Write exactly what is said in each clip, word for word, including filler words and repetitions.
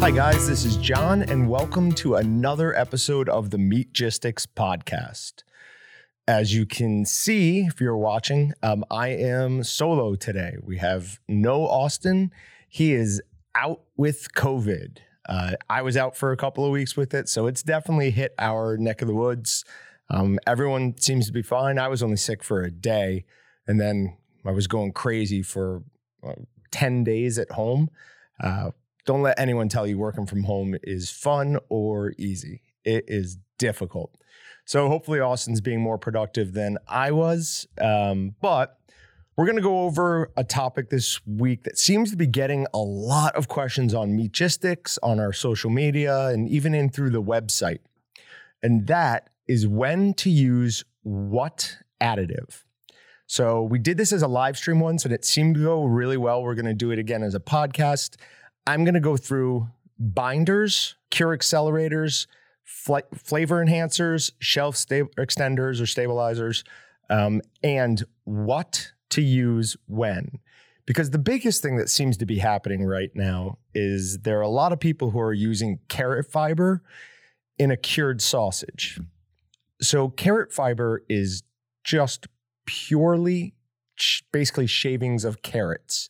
Hi guys, this is John and welcome to another episode of the Meatgistics podcast. As you can see, if you're watching, um, I am solo today. We have no Austin. He is out with COVID. Uh, I was out for a couple of weeks with it, so it's definitely hit our neck of the woods. Um, everyone seems to be fine. I was only sick for a day, and then I was going crazy for uh, ten days at home. Uh, Don't let anyone tell you working from home is fun or easy. It is difficult. So hopefully Austin's being more productive than I was. Um, but we're going to go over a topic this week that seems to be getting a lot of questions on Meatgistics, on our social media, and even in through the website. And that is when to use what additive. So we did this as a live stream once and it seemed to go really well. We're going to do it again as a podcast. I'm going to go through binders, cure accelerators, fl- flavor enhancers, shelf sta- extenders or stabilizers, um, and what to use when. Because the biggest thing that seems to be happening right now is there are a lot of people who are using carrot fiber in a cured sausage. So carrot fiber is just purely sh- basically shavings of carrots.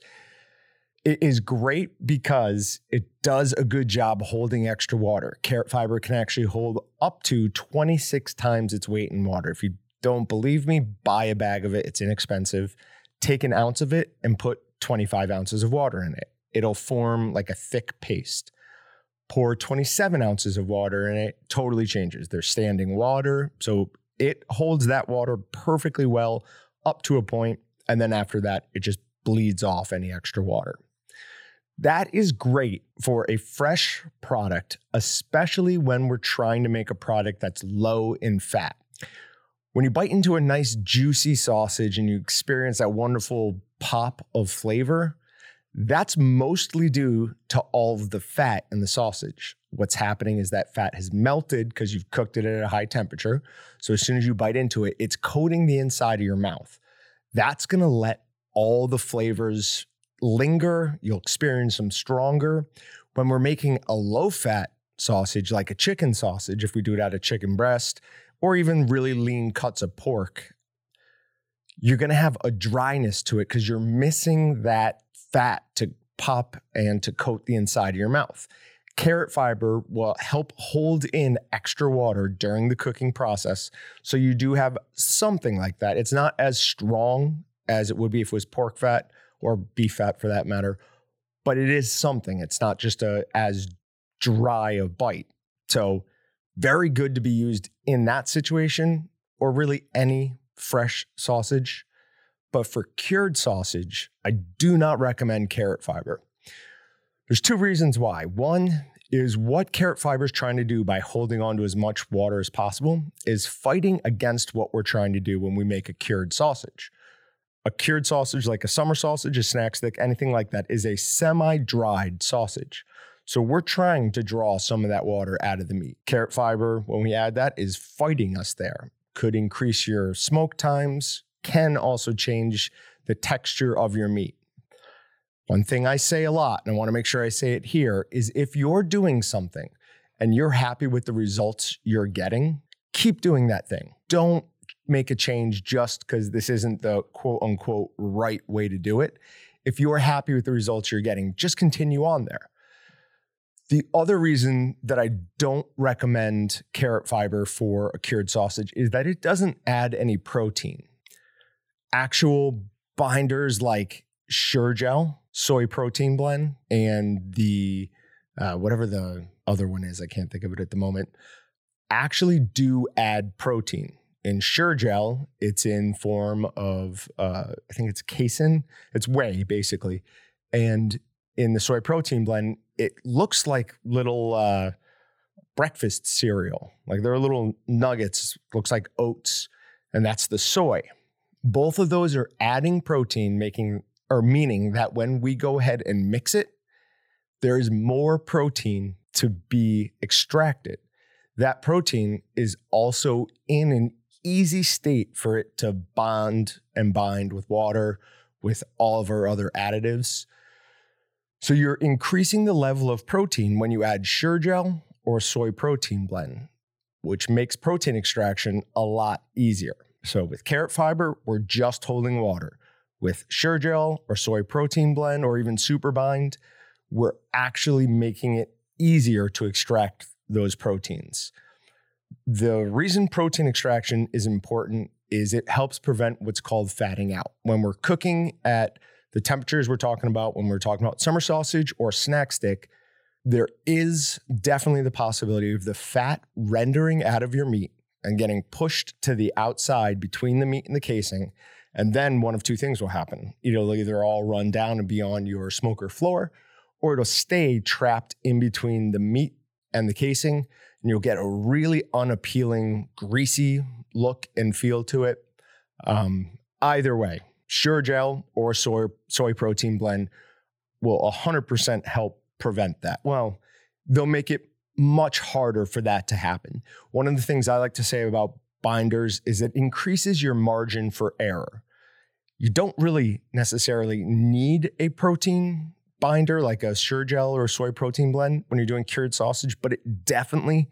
It is great because it does a good job holding extra water. Carrot fiber can actually hold up to twenty-six times its weight in water. If you don't believe me, buy a bag of it. It's inexpensive. Take an ounce of it and put twenty-five ounces of water in it. It'll form like a thick paste. Pour twenty-seven ounces of water in it. Totally changes. There's standing water. So it holds that water perfectly well up to a point. And then after that, it just bleeds off any extra water. That is great for a fresh product, especially when we're trying to make a product that's low in fat. When you bite into a nice juicy sausage and you experience that wonderful pop of flavor, that's mostly due to all of the fat in the sausage. What's happening is that fat has melted because you've cooked it at a high temperature. So as soon as you bite into it, it's coating the inside of your mouth. That's going to let all the flavors linger. You'll experience them stronger. When we're making a low-fat sausage, like a chicken sausage, if we do it out of chicken breast, or even really lean cuts of pork, you're going to have a dryness to it because you're missing that fat to pop and to coat the inside of your mouth. Carrot fiber will help hold in extra water during the cooking process, so you do have something like that. It's not as strong as it would be if it was pork fat, or beef fat for that matter, but it is something. It's not just a as dry a bite. So very good to be used in that situation, or really any fresh sausage. But for cured sausage, I do not recommend carrot fiber. There's two reasons why. One is what carrot fiber is trying to do by holding on to as much water as possible is fighting against what we're trying to do when we make a cured sausage. A cured sausage, like a summer sausage, a snack stick, anything like that, is a semi-dried sausage. So we're trying to draw some of that water out of the meat. Carrot fiber, when we add that, is fighting us there. Could increase your smoke times, can also change the texture of your meat. One thing I say a lot, and I want to make sure I say it here, is if you're doing something and you're happy with the results you're getting, keep doing that thing. Don't make a change just because this isn't the quote unquote right way to do it. If you're happy with the results you're getting, just continue on there. The other reason that I don't recommend carrot fiber for a cured sausage is that it doesn't add any protein. Actual binders like Sure-Gel, soy protein blend, and the uh, whatever the other one is, I can't think of it at the moment, actually do add protein. In Sure-Gel, it's in form of, uh, I think it's casein. It's whey, basically. And in the soy protein blend, it looks like little uh, breakfast cereal. Like there are little nuggets, looks like oats, and that's the soy. Both of those are adding protein, making or meaning that when we go ahead and mix it, there is more protein to be extracted. That protein is also in an easy state for it to bond and bind with water, with all of our other additives. So you're increasing the level of protein when you add Sure-Gel or soy protein blend, which makes protein extraction a lot easier. So with carrot fiber, we're just holding water. With Sure-Gel or soy protein blend or even Superbind, we're actually making it easier to extract those proteins. The reason protein extraction is important is it helps prevent what's called fatting out. When we're cooking at the temperatures we're talking about, when we're talking about summer sausage or snack stick, there is definitely the possibility of the fat rendering out of your meat and getting pushed to the outside between the meat and the casing. And then one of two things will happen. It'll either all run down and be on your smoker floor, or it'll stay trapped in between the meat and the casing, and you'll get a really unappealing, greasy look and feel to it. Um, either way, Sure-Gel or soy, soy protein blend will one hundred percent help prevent that. Well, they'll make it much harder for that to happen. One of the things I like to say about binders is it increases your margin for error. You don't really necessarily need a protein binder like a Sure-Gel or a soy protein blend when you're doing cured sausage, but it definitely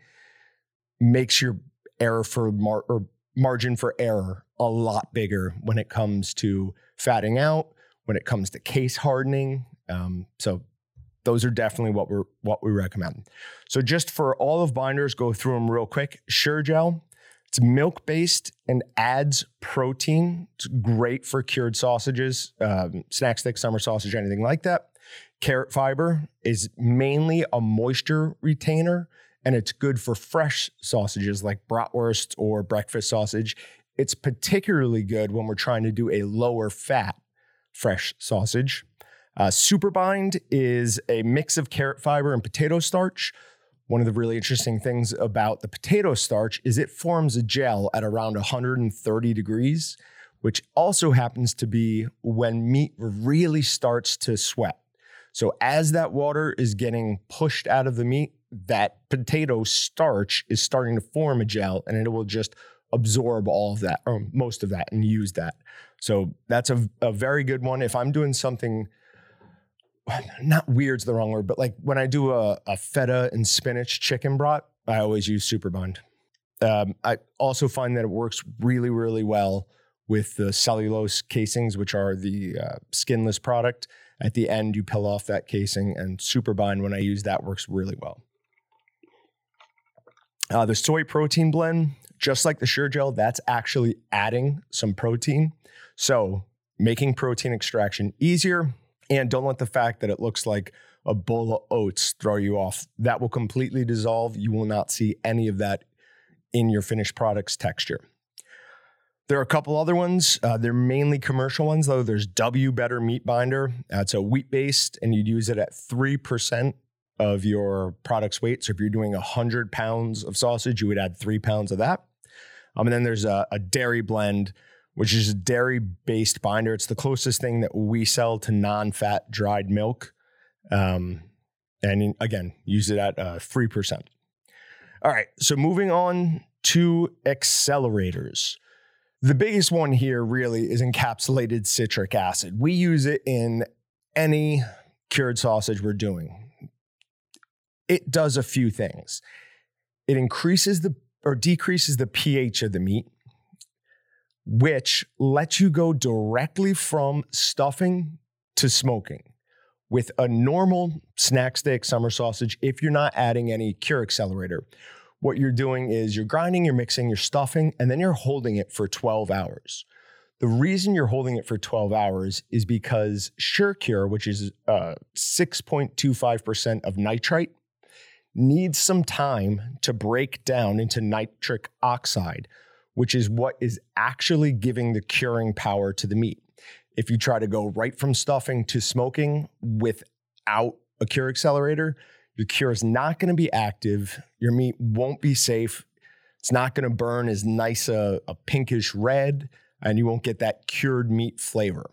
makes your error for mar- or margin for error a lot bigger when it comes to fatting out, when it comes to case hardening. Um, so those are definitely what we're what we recommend. So just for all of binders, go through them real quick. Sure-Gel, it's milk-based and adds protein. It's great for cured sausages, um, snack stick, summer sausage, anything like that. Carrot fiber is mainly a moisture retainer, and it's good for fresh sausages like bratwurst or breakfast sausage. It's particularly good when we're trying to do a lower fat fresh sausage. Uh, Superbind is a mix of carrot fiber and potato starch. One of the really interesting things about the potato starch is it forms a gel at around one hundred thirty degrees, which also happens to be when meat really starts to sweat. So as that water is getting pushed out of the meat, that potato starch is starting to form a gel, and it will just absorb all of that, or most of that, and use that. So that's a, a very good one. If I'm doing something, not weird's the wrong word, but like when I do a, a feta and spinach chicken broth, I always use Superbind. Um, I also find that it works really, really well with the cellulose casings, which are the uh, skinless product. At the end, you peel off that casing, and Superbind, when I use that, works really well. Uh, the soy protein blend, just like the Sure-Gel, that's actually adding some protein. So making protein extraction easier, and don't let the fact that it looks like a bowl of oats throw you off. That will completely dissolve. You will not see any of that in your finished product's texture. There are a couple other ones. Uh, they're mainly commercial ones, though. There's W Better Meat Binder. Uh, it's a wheat-based, and you'd use it at three percent of your product's weight. So if you're doing one hundred pounds of sausage, you would add three pounds of that. Um, and then there's a, a dairy blend, which is a dairy-based binder. It's the closest thing that we sell to non-fat dried milk. Um, and again, use it at uh, three percent. All right, so moving on to accelerators. The biggest one here really is encapsulated citric acid. We use it in any cured sausage we're doing. It does a few things. It increases the or decreases the pH of the meat, which lets you go directly from stuffing to smoking. With a normal snack stick summer sausage, if you're not adding any cure accelerator, what you're doing is you're grinding, you're mixing, you're stuffing, and then you're holding it for twelve hours. The reason you're holding it for twelve hours is because Sure-Cure, which is uh, six point two five percent of nitrite, needs some time to break down into nitric oxide, which is what is actually giving the curing power to the meat. If you try to go right from stuffing to smoking without a cure accelerator, your cure is not going to be active. Your meat won't be safe. It's not going to burn as nice a, a pinkish red, and you won't get that cured meat flavor.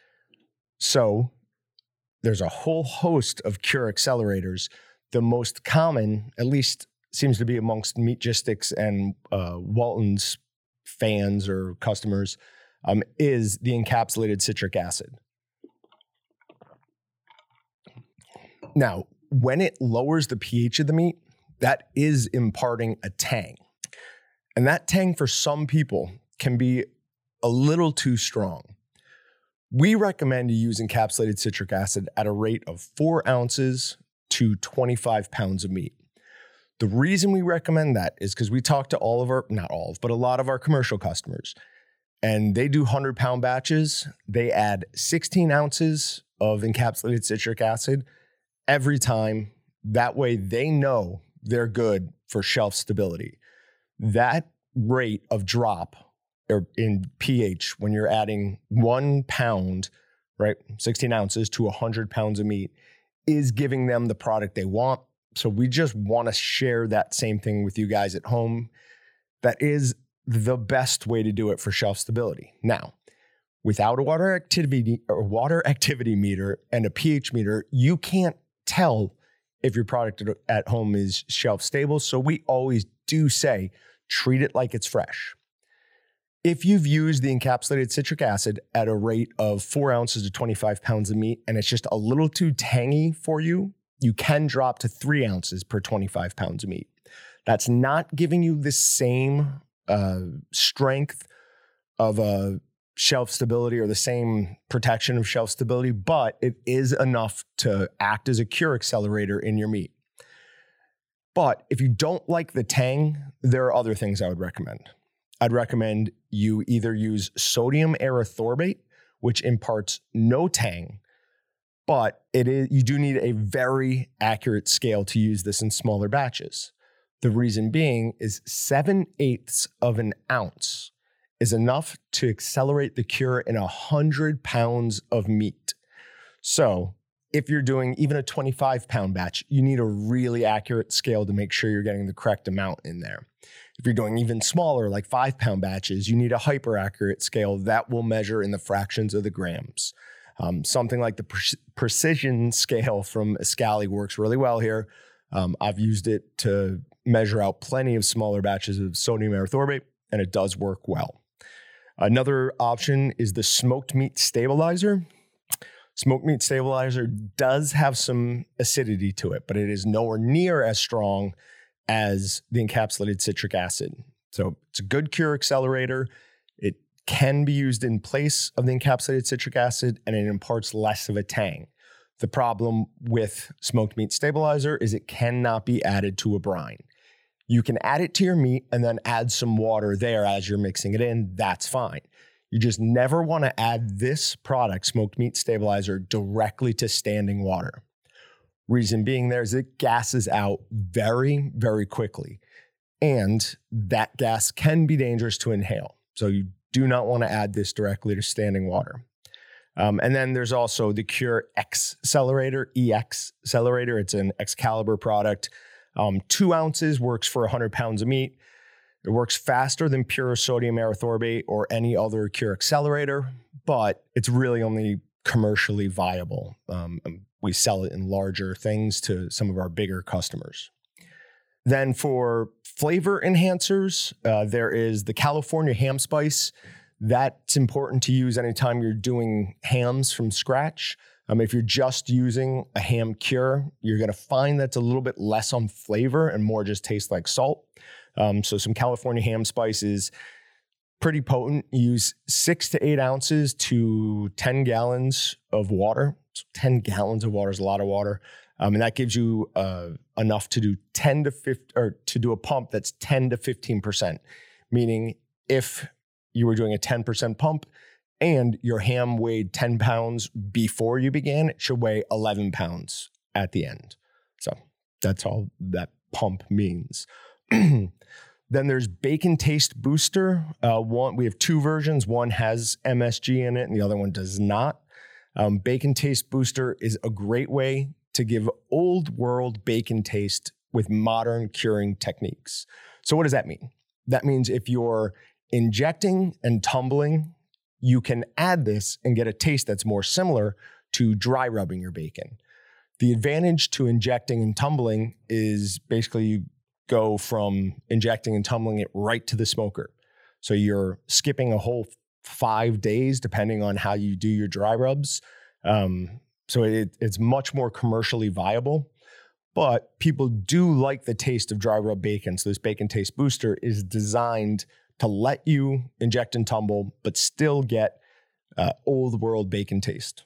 So there's a whole host of cure accelerators. The most common, at least seems to be amongst Meatgistics and uh, Walton's fans or customers, um, is the encapsulated citric acid. Now, when it lowers the pH of the meat, that is imparting a tang. And that tang for some people can be a little too strong. We recommend you use encapsulated citric acid at a rate of four ounces to twenty-five pounds of meat. The reason we recommend that is because we talk to all of our, not all, but a lot of our commercial customers, and they do one hundred pound batches. They add sixteen ounces of encapsulated citric acid every time. That way they know they're good for shelf stability. That rate of drop or in pH when you're adding one pound, right, sixteen ounces to one hundred pounds of meat is giving them the product they want. So we just want to share that same thing with you guys at home. That is the best way to do it for shelf stability. Now, without a water activity or water activity meter and a pH meter, you can't tell if your product at home is shelf stable. So we always do say, treat it like it's fresh. If you've used the encapsulated citric acid at a rate of four ounces to twenty-five pounds of meat, and it's just a little too tangy for you, you can drop to three ounces per twenty-five pounds of meat. That's not giving you the same uh, strength of a shelf stability or the same protection of shelf stability, but it is enough to act as a cure accelerator in your meat. But if you don't like the tang, there are other things I would recommend. I'd recommend you either use sodium erythorbate, which imparts no tang, but it is you do need a very accurate scale to use this in smaller batches. The reason being is seven eighths of an ounce is enough to accelerate the cure in one hundred pounds of meat. So if you're doing even a twenty-five pound batch, you need a really accurate scale to make sure you're getting the correct amount in there. If you're doing even smaller, like five pound batches, you need a hyper accurate scale that will measure in the fractions of the grams. Um, something like the pre- precision scale from Escali works really well here. Um, I've used it to measure out plenty of smaller batches of sodium erythorbate, and it does work well. Another option is the smoked meat stabilizer. Smoked meat stabilizer does have some acidity to it, but it is nowhere near as strong as the encapsulated citric acid. So it's a good cure accelerator. It can be used in place of the encapsulated citric acid, and it imparts less of a tang. The problem with smoked meat stabilizer is it cannot be added to a brine. You can add it to your meat and then add some water there as you're mixing it in. That's fine. You just never want to add this product, smoked meat stabilizer, directly to standing water. Reason being there is it gases out very, very quickly. And that gas can be dangerous to inhale. So you do not want to add this directly to standing water. Um, and then there's also the Cure X Accelerator, E X Accelerator. It's an Excalibur product. Um, two ounces works for one hundred pounds of meat. It works faster than pure sodium erythorbate or any other Cure Accelerator, but it's really only commercially viable. Um, we sell it in larger things to some of our bigger customers. Then for flavor enhancers, uh, there is the California ham spice. That's important to use anytime you're doing hams from scratch. Um, if you're just using a ham cure, you're going to find that's a little bit less on flavor and more just tastes like salt. Um, so some California ham spice is pretty potent. You use six to eight ounces to ten gallons of water. So ten gallons of water is a lot of water. Um, and that gives you uh, enough to do ten to fifty, or to do a pump that's ten to fifteen percent. Meaning if you were doing a ten percent pump and your ham weighed ten pounds before you began, it should weigh eleven pounds at the end. So that's all that pump means. Then there's Bacon Taste Booster. Uh, one, we have two versions. One has M S G in it and the other one does not. Um, Bacon Taste Booster is a great way to give old world bacon taste with modern curing techniques. So what does that mean? That means if you're injecting and tumbling, you can add this and get a taste that's more similar to dry rubbing your bacon. The advantage to injecting and tumbling is basically you go from injecting and tumbling it right to the smoker. So you're skipping a whole five days, depending on how you do your dry rubs. Um, So it, it's much more commercially viable, but people do like the taste of dry rub bacon. So this Bacon Taste Booster is designed to let you inject and tumble, but still get uh, old world bacon taste.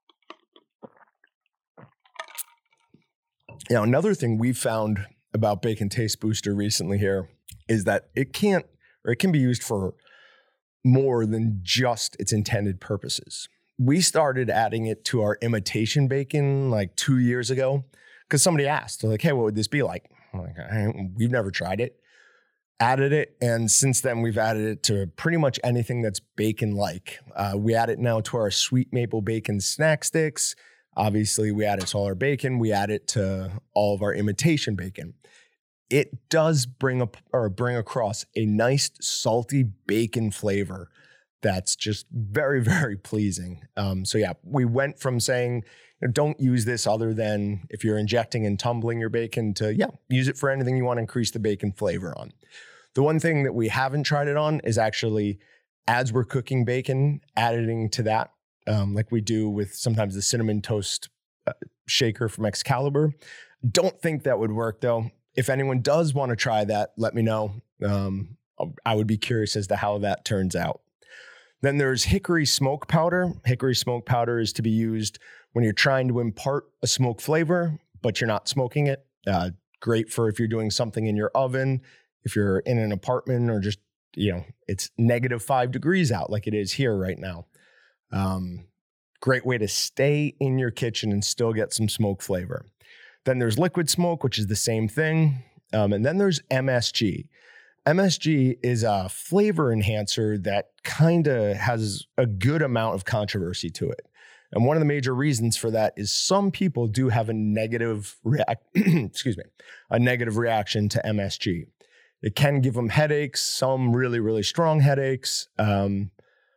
Now, another thing we found about Bacon Taste Booster recently here is that it can't, or it can be used for more than just its intended purposes. We started adding it to our imitation bacon like two years ago because somebody asked, they're like, hey, what would this be like? I'm like, we've never tried it. Added it, and since then we've added it to pretty much anything that's bacon-like. Uh, we add it now to our sweet maple bacon snack sticks. Obviously, we add it to all our bacon. We add it to all of our imitation bacon. It does bring up or bring across a nice salty bacon flavor that's just very, very pleasing. Um, so yeah, we went from saying, you know, don't use this other than if you're injecting and tumbling your bacon to, yeah, use it for anything you want to increase the bacon flavor on. The one thing that we haven't tried it on is actually, as we're cooking bacon, adding to that, um, like we do with sometimes the cinnamon toast uh, shaker from Excalibur. Don't think that would work though. If anyone does want to try that, let me know. Um, I would be curious as to how that turns out. Then there's hickory smoke powder. Hickory smoke powder is to be used when you're trying to impart a smoke flavor, but you're not smoking it. Uh, great for if you're doing something in your oven, if you're in an apartment, or just, you know, it's negative five degrees out like it is here right now. Um, great way to stay in your kitchen and still get some smoke flavor. Then there's liquid smoke, which is the same thing. Um, and then there's M S G. M S G is a flavor enhancer that kind of has a good amount of controversy to it. And one of the major reasons for that is some people do have a negative react, excuse me, a negative reaction to M S G. It can give them headaches, some really, really strong headaches. Um,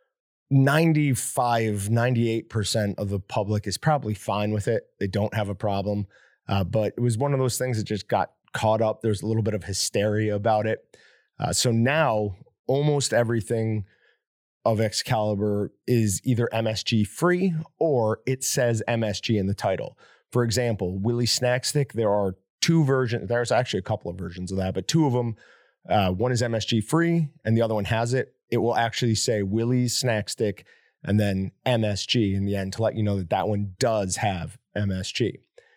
ninety-five, ninety-eight percent of the public is probably fine with it. They don't have a problem. Uh, but it was one of those things that just got caught up. There's a little bit of hysteria about it. Uh, so now almost everything of Excalibur is either M S G free or it says M S G in the title. For example, Willie's Snack Stick, there are two versions. There's actually a couple of versions of that, but two of them, uh, one is M S G free and the other one has it. It will actually say Willie's Snack Stick and then M S G in the end to let you know that that one does have M S G.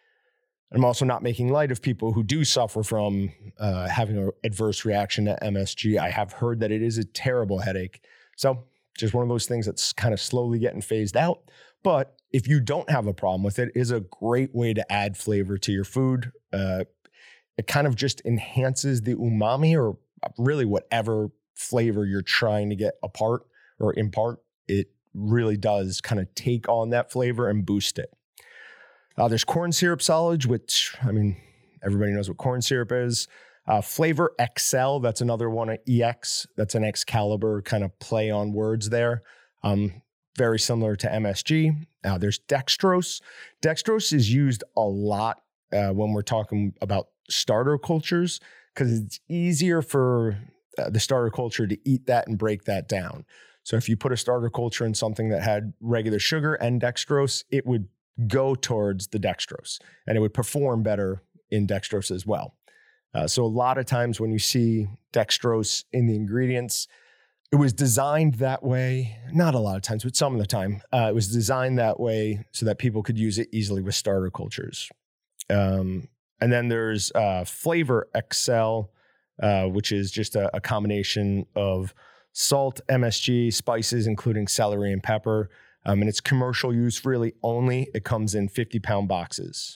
I'm also not making light of people who do suffer from uh, having an adverse reaction to M S G. I have heard that it is a terrible headache. So just one of those things that's kind of slowly getting phased out. But if you don't have a problem with it, it is a great way to add flavor to your food. Uh, it kind of just enhances the umami or really whatever flavor you're trying to get apart or impart. It really does kind of take on that flavor and boost it. Uh, there's corn syrup solids, which, I mean, everybody knows what corn syrup is. Uh, Flavor X L, that's another one at E X. That's an Excalibur kind of play on words there. Um, very similar to M S G. Uh, there's dextrose. Dextrose is used a lot uh, when we're talking about starter cultures because it's easier for uh, the starter culture to eat that and break that down. So if you put a starter culture in something that had regular sugar and dextrose, it would go towards the dextrose and it would perform better in dextrose as well. Uh, so a lot of times when you see dextrose in the ingredients, it was designed that way. Not a lot of times, but some of the time. Uh, it was designed that way so that people could use it easily with starter cultures. Um, and then there's uh, Flavor X L, uh, which is just a, a combination of salt, M S G, spices, including celery and pepper. Um, and it's commercial use really only. It comes in fifty pound boxes.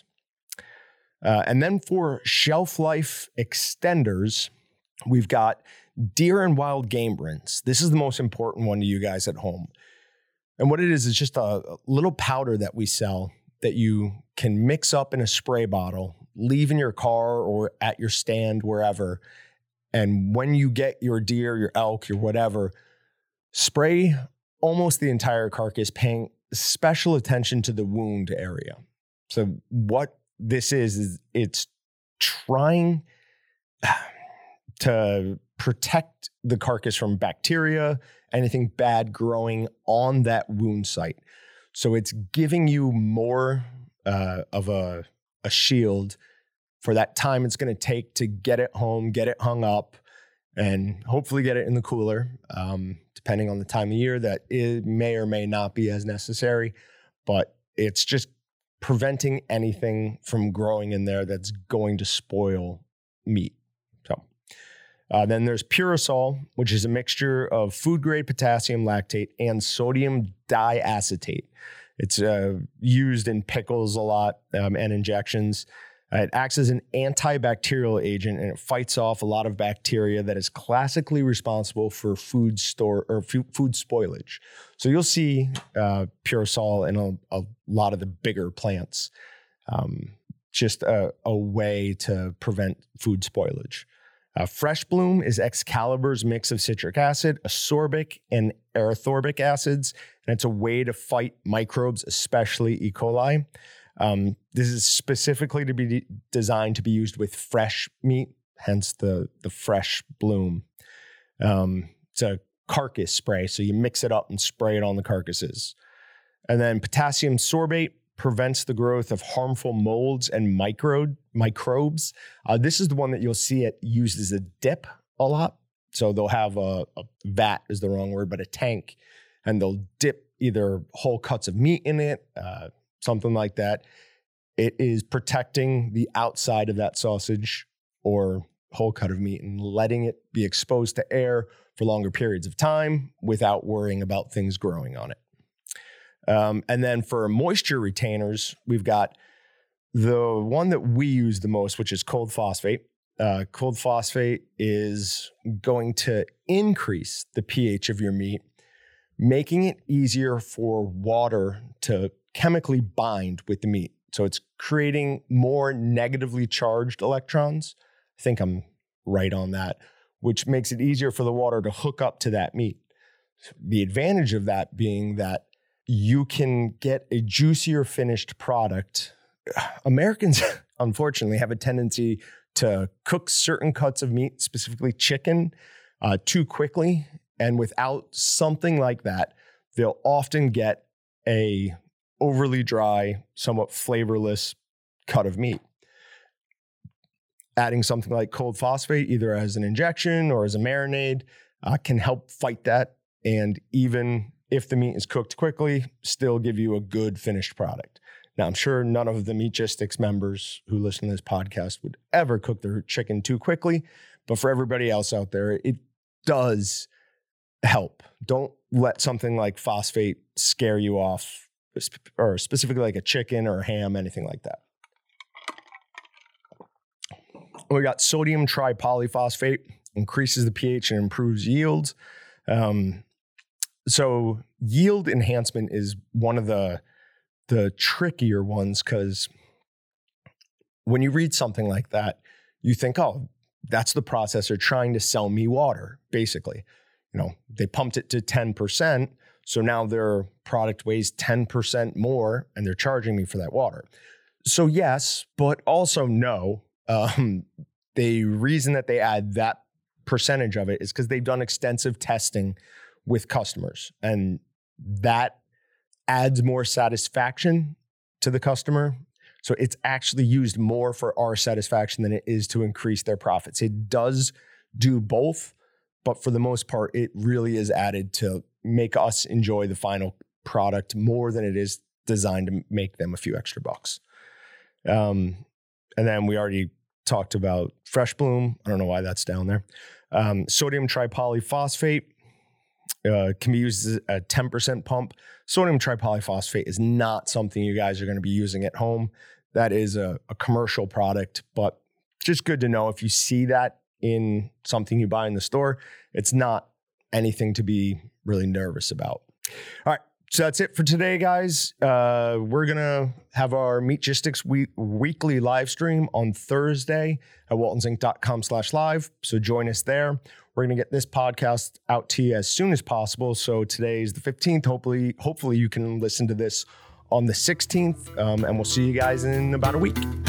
Uh, and then for shelf life extenders, we've got Deer and Wild Game Rinse. This is the most important one to you guys at home. And what it is, is just a little powder that we sell that you can mix up in a spray bottle, leave in your car or at your stand, wherever. And when you get your deer, your elk, your whatever, spray almost the entire carcass, paying special attention to the wound area. So what this is, is it's trying to protect the carcass from bacteria, anything bad growing on that wound site. So it's giving you more uh, of a, a shield for that time it's going to take to get it home, get it hung up, and hopefully get it in the cooler. Um, depending on the time of year, that it may or may not be as necessary, but it's just preventing anything from growing in there that's going to spoil meat. So uh, then there's Purosol, which is a mixture of food grade potassium lactate and sodium diacetate. It's uh, used in pickles a lot um, and injections. Uh, it acts as an antibacterial agent, and it fights off a lot of bacteria that is classically responsible for food store or food, food spoilage. So you'll see uh, Purosol in a, a lot of the bigger plants, um, just a, a way to prevent food spoilage. Uh, Fresh Bloom is Excalibur's mix of citric acid, ascorbic, and erythorbic acids, and it's a way to fight microbes, especially E. coli. Um, this is specifically to be de- designed to be used with fresh meat, hence the, the Fresh Bloom. Um, it's a carcass spray, so you mix it up and spray it on the carcasses. And then potassium sorbate prevents the growth of harmful molds and micro, microbes. Uh, this is the one that you'll see it used as a dip a lot. So they'll have a, a vat is the wrong word, but a tank, and they'll dip either whole cuts of meat in it, uh, something like that. It is protecting the outside of that sausage or whole cut of meat and letting it be exposed to air for longer periods of time without worrying about things growing on it. Um, and then for moisture retainers, we've got the one that we use the most, which is cold phosphate. Uh, cold phosphate is going to increase the pH of your meat, making it easier for water to chemically bind with the meat. So it's creating more negatively charged electrons. I think I'm right on that, which makes it easier for the water to hook up to that meat. The advantage of that being that you can get a juicier finished product. Americans, unfortunately, have a tendency to cook certain cuts of meat, specifically chicken, uh, too quickly. And without something like that, they'll often get a overly dry, somewhat flavorless cut of meat. Adding something like cold phosphate, either as an injection or as a marinade, uh, can help fight that. And even if the meat is cooked quickly, still give you a good finished product. Now, I'm sure none of the Meatgistics members who listen to this podcast would ever cook their chicken too quickly. But for everybody else out there, it does help. Don't let something like phosphate scare you off, or specifically like a chicken or a ham, anything like that. We got sodium tripolyphosphate, increases the pH and improves yields. Um, so yield enhancement is one of the, the trickier ones, because when you read something like that, you think, oh, that's the processor trying to sell me water, basically. You know, they pumped it to ten percent, so now their product weighs ten percent more, and they're charging me for that water. So yes, but also no. Um, the reason that they add that percentage of it is because they've done extensive testing with customers, and that adds more satisfaction to the customer. So it's actually used more for our satisfaction than it is to increase their profits. It does do both, but for the most part, it really is added to make us enjoy the final product more than it is designed to make them a few extra bucks. Um, and then we already talked about Fresh Bloom. I don't know why that's down there. Um, sodium tripolyphosphate uh, can be used as a ten percent pump. Sodium tripolyphosphate is not something you guys are going to be using at home. That is a, a commercial product, but just good to know if you see that in something you buy in the store, it's not anything to be really nervous about. All right. So that's it for today, guys. Uh, we're going to have our Meatgistics week, weekly live stream on Thursday at waltonsinc.com slash live. So join us there. We're going to get this podcast out to you as soon as possible. So today is the fifteenth. Hopefully, hopefully you can listen to this on the sixteenth, um, and we'll see you guys in about a week.